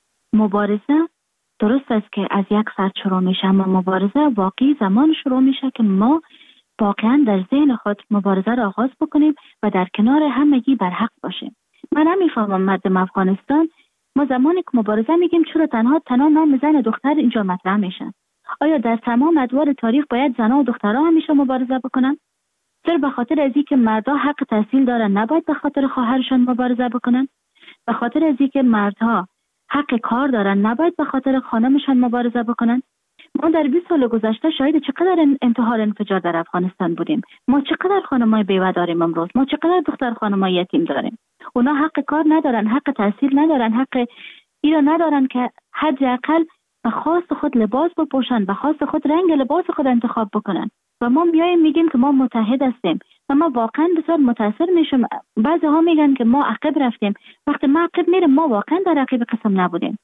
مبارزه درست است که از یک سر شروع میشه، اما مبارزه واقعی زمان شروع میشه که ما واقعا در ذهن خود مبارزه را آغاز بکنیم و در کنار همگی بر حق باشیم. من نمیفهمم مردم افغانستان، ما زمانی که مبارزه میگیم چرا تنها نام زن و دختر اینجا مطرح میشن؟ آیا در تمام ادوار تاریخ باید زنها و دخترها همیشه مبارزه بکنن؟ چرا به خاطر از اینکه مردها حق تحصیل دارن نباید به خاطر خواهرشان مبارزه بکنن؟ به خاطر از اینکه مردها حق کار دارن نباید به خاطر خانمشان مبارزه بکنن؟ ما در 20 سال گذشته شاهد چقدر انتحار انفجار در افغانستان بودیم. ما چقدر خانمای بیوه داریم امروز، ما چقدر دختر خانمای یتیم داریم. اونا حق کار ندارن، حق تحصیل ندارن، حق ایرا ندارن که حداقل به خواست خود لباس بپوشن، به خواست خود رنگ لباس خود انتخاب بکنن. و ما میایم میگیم که ما متحد هستیم و ما واقعا بسیار متاثر میشم. بعضی ها میگن که ما عقب رفتیم. وقتی ما عقب میریم، ما واقعا در عقب قسم نبودیم.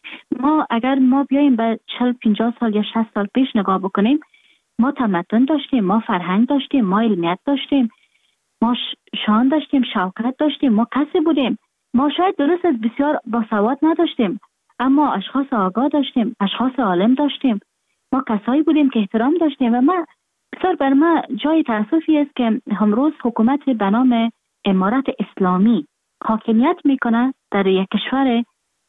اگر ما بیایم به 40-50 سال یا 60 سال پیش نگاه بکنیم، ما تمدن داشتیم، ما فرهنگ داشتیم، ما علمیت داشتیم، ما شان داشتیم، شوکت داشتیم، ما کسی بودیم. ما شاید درست از بسیار باسواد نداشتیم، اما اشخاص آگاه داشتیم، اشخاص عالم داشتیم. ما کسایی بودیم که احترام داشتیم. و ما بسیار بر ما جای تأسفی است که امروز حکومت به نام امارت اسلامی حاکمیت میکنه در یک کشور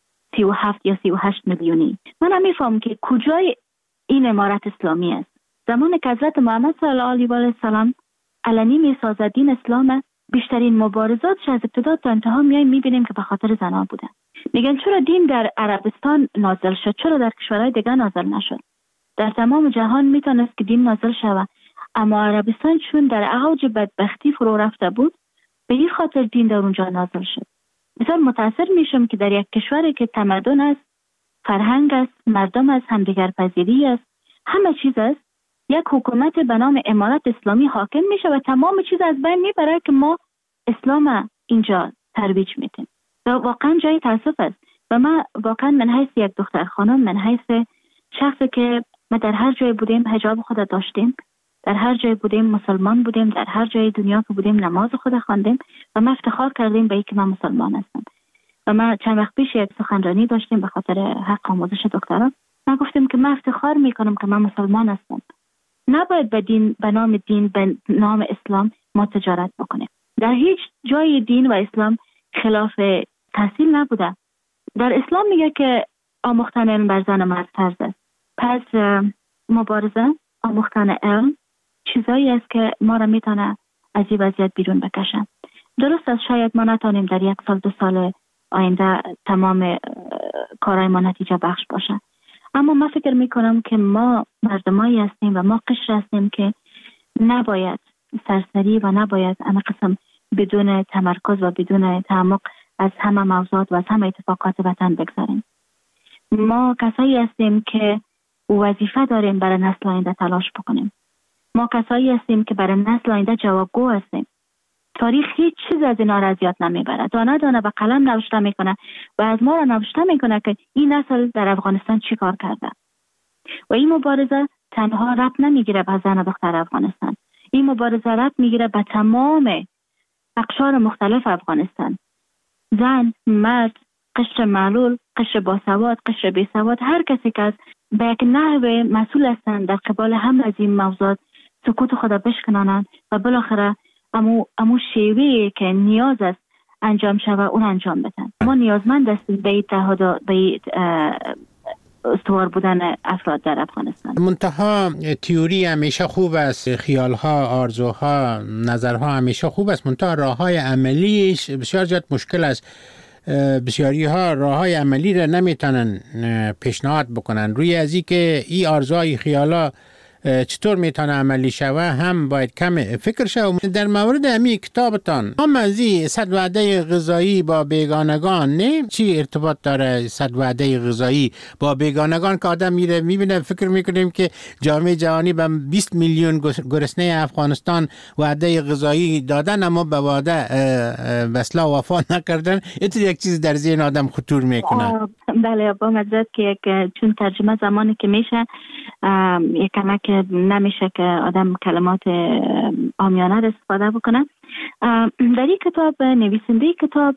37 یا 38 میلیونی. من نمیفهم که کجای این امارت اسلامی است. زمان که حضرت محمد صلی الله علیه و السلام علنی میسازد دین اسلام، بیشترین مبارزاتش از ابتدا تا انتها میایم میبینیم که به خاطر زنان بوده. میگن چرا دین در عربستان نازل شد، چرا در کشورهای دیگه نازل نشد؟ در تمام جهان میتونست که دین نازل شود، اما عربستان چون در اوج بدبختی فرو رفته بود، به این خاطر دین در اونجا نازل شد. بسیار متاثر میشم که در یک کشوری که تمدن است، فرهنگ است، مردم است، همدیگر پذیری است، همه چیز است، یک حکومت به نام امارت اسلامی حاکم میشه و تمام چیز از بین میبره که ما اسلام اینجا ترویج میدیم. و واقعا جای تاسف است. و من واقعا من حیث یک دختر خانم، من حیث شخصی که ما در هر جای بودیم حجاب خود داشتیم، در هر جای بودیم مسلمان بودیم، در هر جای دنیا که بودیم نماز خود خواندیم و ما افتخار کردیم به اینکه من مسلمان هستم. و ما چند وقت پیش یک سخنرانی داشتیم به خاطر حق آموزش دکترا. من گفتم که من افتخار میکنم که من مسلمان هستم. نباید به نام دین، به نام اسلام ما تجارت بکنیم. در هیچ جای دین و اسلام خلاف تحصیل نبوده. در اسلام میگه که آموختن علم بر زن و مرد فرض است. پس مبارزه، آموختن علم چیزایی است که ما را میتونه از این وضعیت بیرون بکشن. درست است شاید ما نتونیم در 1 سال 2 سال آینده تمام کارهای ما نتیجه بخش باشه، اما من فکر میکنم که ما مردمایی هستیم و ما قشر هستیم که نباید سرسری و نباید همه قسم بدون تمرکز و بدون تعمق از همه موضوعات و از همه اتفاقات وطن بگذاریم. ما کسایی هستیم که وظیفه داریم برای نسل آینده تلاش بکنیم. ما کسایی هستیم که برای نسل آینده جوابگو هستیم. تاریخ هیچ چیز از اینا را از یاد نمیبره. دانه دانه به قلم نوشته میکنه و از ما را نوشته میکنه که این نسل در افغانستان چی کار کرده. و این مبارزه تنها ربط نمیگیره به زن و دختر افغانستان. این مبارزه ربط میگیره به تمام اقشار مختلف افغانستان. زن، مرد، قشر معلول، قشر باسواد، قشر بیسواد، هر کسی که از به یک نحو مسئول هستند در قبال هم از این موضوعات سکوت خود بشکنانند و بالاخره امو شیوهی که نیاز است انجام شود اون انجام بدن. ما نیازمند هستیم به اتحاد، به استوار بودن افراد در افغانستان. منتها تئوری همیشه خوب است، خیالها، آرزوها، نظرها همیشه خوب است، منتها راههای عملیش بسیار زیاد مشکل است. بسیاری ها راه های عملی را نمیتونن پیشنهاد بکنن. روی از این که این آرزوهای خیالا چطور میتونه عملی شوه هم باید کم فکر شوه. در مورد همین کتابتان هم از این صد وعده غذایی با بیگانگان نه چی ارتباط داره؟ صد وعده غذایی با بیگانگان که آدم میره میبینه فکر میکنیم که جامعه جهانی به 20 میلیون گرسنه افغانستان وعده غذایی دادن اما به وعده بسلا وفا نکردن. اینطور یک چیز در ذهن آدم خطور میکنه. بله با مزد که چون ترجمه زمانی که میشه یک کمک نمیشه که آدم کلمات عامیانه را استفاده بکنه. در این کتاب نویسنده کتاب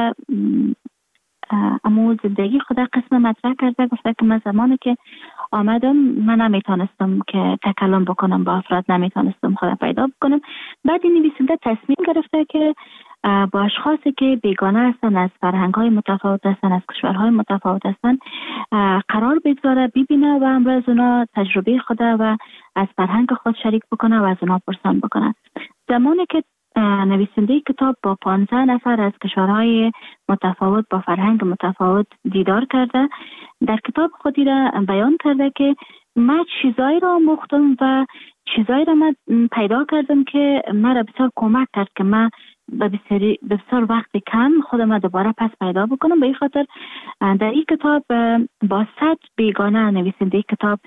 امو زندگی خود قسم مطرح کرده، گفته که من زمانی که آمدم من نمیتونستم که تکلم بکنم با افراد، نمیتونستم خود پیدا بکنم. بعد این نویسنده تصمیم گرفته که با اشخاصی که بیگانه هستن، از فرهنگ‌های متفاوت هستن، از کشورهای متفاوت هستن قرار بگذاره، ببینه و امروز اونا تجربه خود و از فرهنگ خود شریک بکنه و از اونا پرسان بکنه. زمانی که نویسنده کتاب با 15 نفر از کشورهای متفاوت با فرهنگ متفاوت دیدار کرده، در کتاب خودی را بیان کرده که من چیزایی را آموختم و چیزایی را من پیدا کردم که مرا بسیار کمک کرد که من به بسیار وقت کم خودم دوباره پس پیدا بکنم. به این خاطر در این کتاب با 100 بیگانه نویسنده کتاب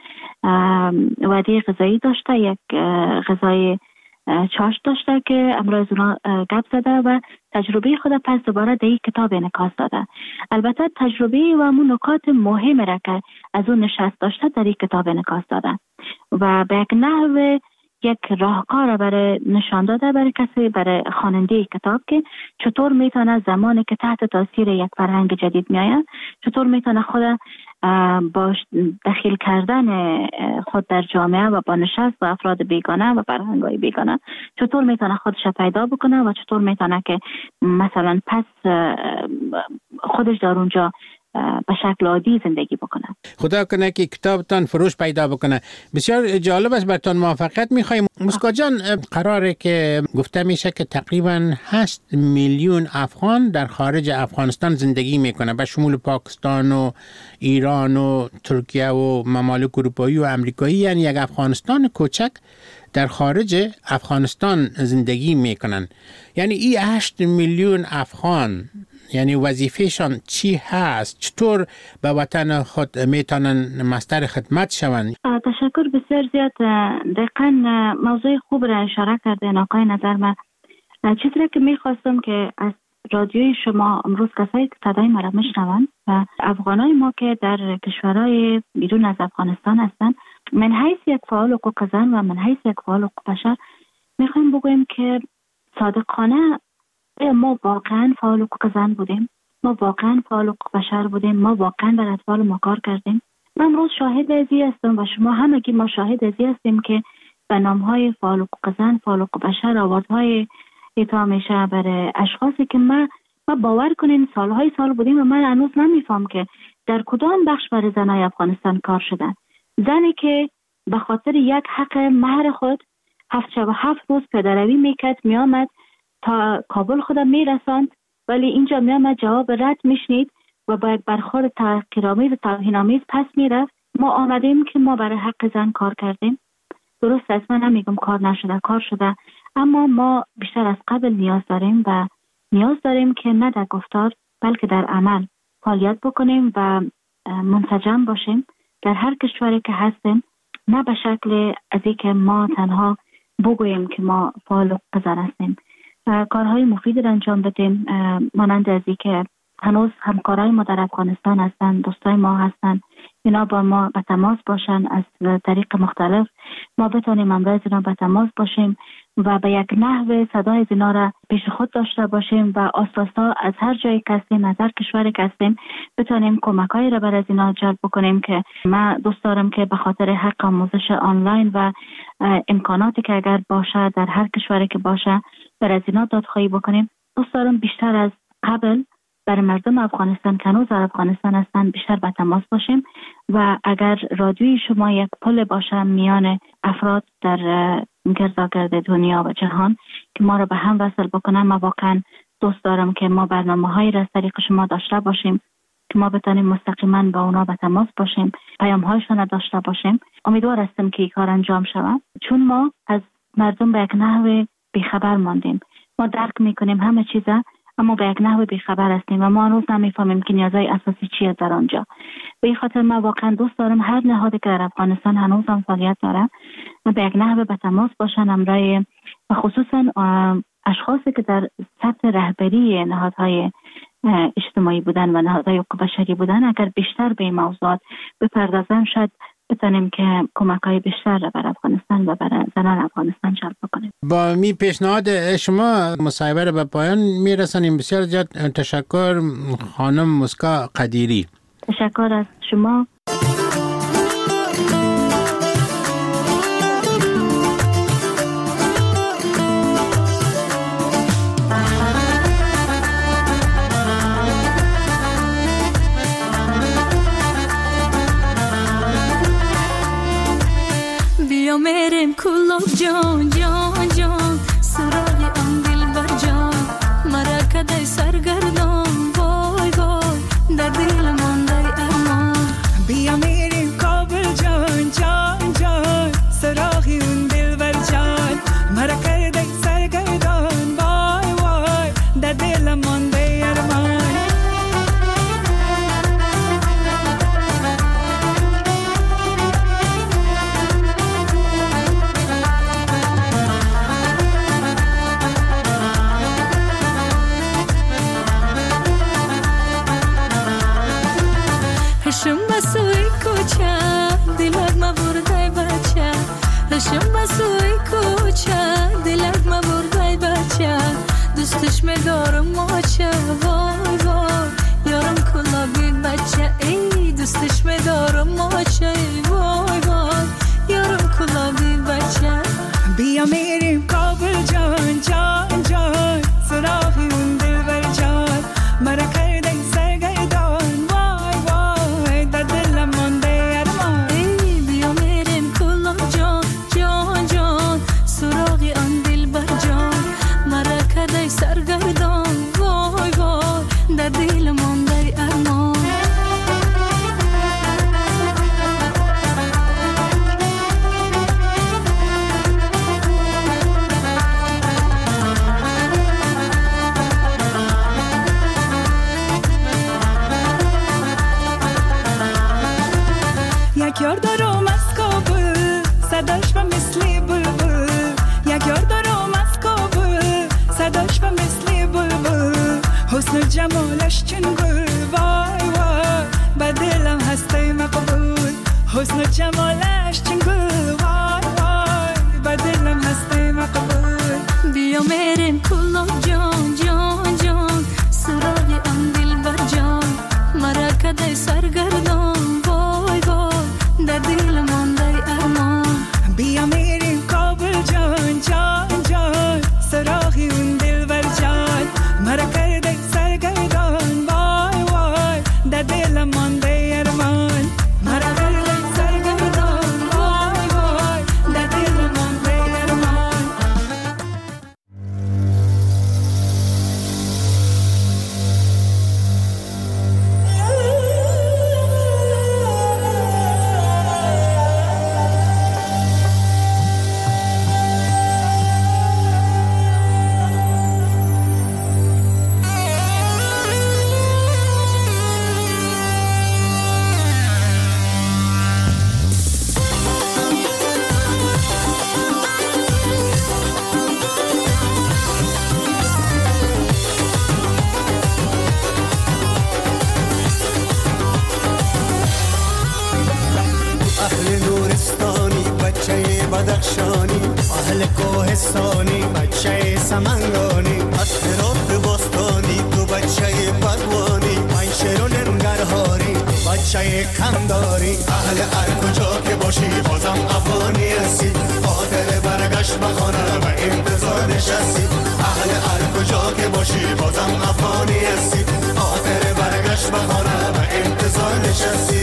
وعده غذایی داشته، یک غذای چاشت داشته که امروز اونا گپ زده و تجربه خود پس دوباره در این کتاب انعکاس داده. البته تجربه و همون نکات مهم را که از اون نشست داشته در این کتاب انعکاس داده و به یک نحو یک راهکار برای نشان داده برای کسی، برای خواننده کتاب که چطور میتونه زمانی که تحت تاثیر یک فرهنگ جدید میآید چطور میتونه خود با دخیل کردن خود در جامعه و با نشست با افراد بیگانه و فرهنگ‌های بیگانه چطور میتونه خودش پیدا بکنه و چطور میتونه که مثلا پس خودش در اونجا به شکل عادی زندگی بکنه. خدا کنه که کتابتان فروش پیدا بکنه. بسیار جالب است، براتون موفقیت میخوایم. مسکا جان، قراره که گفته میشه که تقریبا 8 میلیون افغان در خارج افغانستان زندگی میکنه، به شمول پاکستان و ایران و ترکیه و ممالک اروپایی و امریکایی، یعنی یک افغانستان کوچک در خارج افغانستان زندگی میکنن. یعنی این 8 میلیون افغان یعنی وظیفهشان چی هست؟ چطور به وطن خود میتونن مستر خدمت شوند؟ تشکر بسیار زیاد. دقیقاً موضوع خوب را اشاره کردین آقای نظر. من چیزی که میخواستم که از رادیوی شما امروز کسایی که صدای ما را میشنوند و افغانای ما که در کشورهای بیرون از افغانستان هستند، من حیث یک فعال حقوق زن و من حیث یک فعال حقوق بشر میخوایم بگویم که صادقانه ما واقعا فعال حقوق زن بودیم، ما واقعا فعال حقوق بشر بودیم، ما واقعا بر اطفال ما کار کردیم. من امروز شاهد ازی هستم و شما همگی ما شاهد ازی هستیم که به نامهای فعال حقوق زن، فعال حقوق بشر آوازهای ایتا میشه برای اشخاصی که ما باور کنین سالهای سال بودیم و من هنوز نمیفهم که در کدام بخش برای زنای افغانستان کار شدن. زنی که به خاطر یک حق مهر خود 7 روز پیاده‌روی میکرد، میامد تا کابل خودم میرساند، ولی اینجا میامد جواب رد میشنید و با یک برخورد تحقیرآمیز و توهین‌آمیز پس میرفت. ما آمدیم که ما برای حق زن کار کردیم. درست است، من نمیگم کار نشده، کار شده، اما ما بیشتر از قبل نیاز داریم که نه در گفتار بلکه در عمل فعالیت بکنیم و منسجم باشیم در هر کشوری که هستیم، نه به شکل از اینکه ما تنها بگوییم که ما فعال حقوق زن هستیم. کارهای مفید را انجام بدیم، مانند از اینکه هنوز همکارای ما در افغانستان هستند، دوستای ما هستند، اینا با ما به تماس باشن از طریق مختلف، ما بتونیم امروز اینا به تماس باشیم و به یک نحو صدای زنا را پیش خود داشته باشیم و آساسا از هر جایی که هستیم، از هر کشوری که هستیم، بتونیم کمک‌هایی را برای زنا جلب بکنیم. که من دوست دارم که به خاطر حق آموزش آنلاین و امکاناتی که اگر باشه در هر کشوری که باشه برای زنا دادخواهی بکنیم. دوست دارم بیشتر از قبل برای مردم افغانستان که هنوز در افغانستان هستند بیشتر به تماس باشیم و اگر رادیوی شما یک پل باشه میان افراد در گرداگرد دنیا و جهان که ما را به هم وصل بکنه، من واقعا دوست دارم که ما برنامه‌هایی را از طریق شما داشته باشیم که ما بتانیم مستقیما با اونا به تماس باشیم، پیام‌هایشان را داشته باشیم. امیدوار هستم که این کار انجام شود، چون ما از مردم به یک نحو بیخبر ماندیم. ما درک میکنیم همه چیزا، اما به یک نحو بیخبر هستیم و ما هنوز نمیفهمیم که نیازهای اساسی چیه در آنجا. به این خاطر من واقعا دوست دارم هر نهادی که در افغانستان هنوز هم فعالیت داره به یک نحو به تماس باشن همراه و خصوصا اشخاصی که در سطح رهبری نهادهای اجتماعی بودن و نهادهای حقوق بشری بودن اگر بیشتر به این موضوعات بپردازن شاید بتونیم که کمک‌های بیشتر را بر افغانستان و بر زنان افغانستان جلب بکنیم. با می پیشنهاد شما مصاحبه را به پایان میرسانیم. بسیار زیاد تشکر خانم مسکا قدیری. تشکر از شما. بیا میریم کلوب جان جان جان سراغ آن دلبر جان مرا کدای سرگردان وای وای در دل مانده ارمان. بیا میریم کابل جان جان جان سراغ اون دلبر جان مرا کدای سرگردان وای وای در دل مانده ارمان. هشم بسوی کوچه دلت ما بردای بچه هشم بسوی کوچه دلت ما بردای بچه دوستش میدارم ماچه وای وای یارم کلا بیگ بچه ای دوستش میدارم ماچه وای وای یارم کلا بیگ بچه. بیا میریم کابل جان جان جان سراغ اون دلبر جان مرا کرده سرگردان وای وای در دلم مانده ارمان. ای بیا میریم کلا جان جان جان سراغ آن دلبر جان مرا کرده سرگردان وای وای در دل مانده ارمان. یک یار دارم از کابل صداش و مثل بلبل یک یار دارم از کابل صداش و مثل بلبل حسن و جمالش چون گل وای وای به دلم هسته مقبول حسن و جمالش چون گل وای وای به دلم هسته مقبول. بیا میریم کلا جان جان جان سراغ آن دلبر جان مرا کدای سرگردان وای وای در دل مانده ارمان. بیا میریم کابل جان جان جان سراغ اون دلبر جان مرا کرده سرگردان وای وای در دلم مانده ارمان. مرا کرده سرگردان وای وای در دلم مانده ارمان. اهل نورستانی بچه بدخشانی اهل کوه گلستانی بچه سمنگانی اطراف بستانی تو بچه پروانی من شیرون ننگرهاری بچه کمداری اهل هر کجا که باشی بازم افغانی هستی خاطر برگشت به خانه و انتظار نشستی اهل هر کجا که باشی بازم افغانی هستی خاطر برگشت به خانه و انتظار نشستی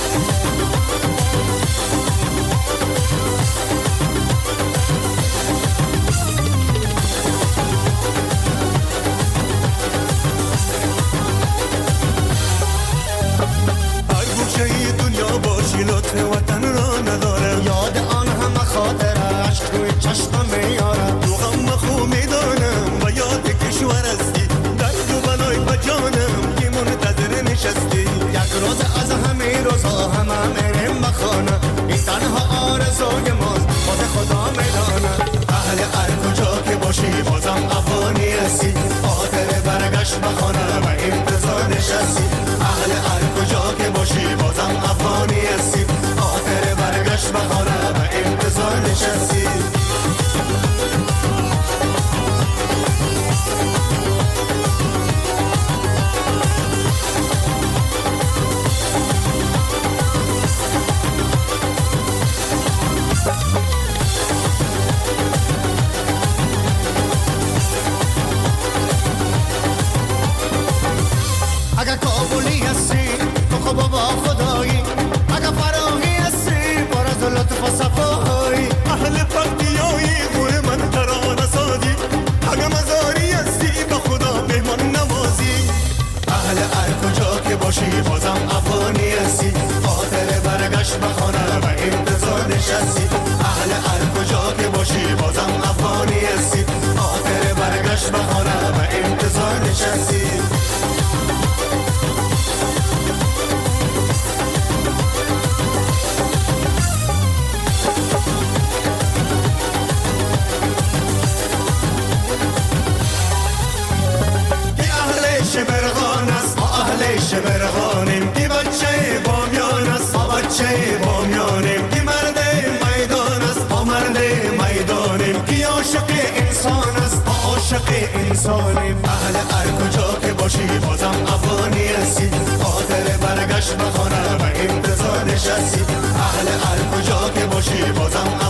لطف وطن را نداره یاد آن همه خاطره عشق روی چشمم میاره تو غم خوب میدانم و یاد کشور هستی درد و بلای بجانم که منتظر نشستی یک روز از همه روزها همه میریم بخانه این تنها آرزوی ماست خود خدا میدانه اهل هر کجا که باشی بازم افغانی هستی خاطر برگشت بخانه و انتظار نشستی اهل هر کجا که باشی بازم افغانی هستی خاطر برگشت بخانه و انتظار نشستی اگه کابولی هستی تو خب با خدایی اگه فراهی هستی پر از لطف و صفایی اهل پکتیایی گور من ترانه سازی اگه مزاری هستی به خدا مهمان نوازی اهل هر کجا که باشی بازم افغانی هستی خاطر برگشت به خانه و انتظار نشستی اهل هر کجا که باشی بازم افغانی هستی خاطر برگشت به خانه و انتظار نشستی شبرغان است ما اهل شبرغانیم کی بچه بامیان است ما بچه بامیانیم کی مرد میدان است ما مرد میدانیم کی عاشق انسان است ما عاشق انسانیم اهل هر کجا که باشی بازم افغانی هستی خاطر برگشت به خانه و انتظار نشستی اهل هر کجا که باشی بازم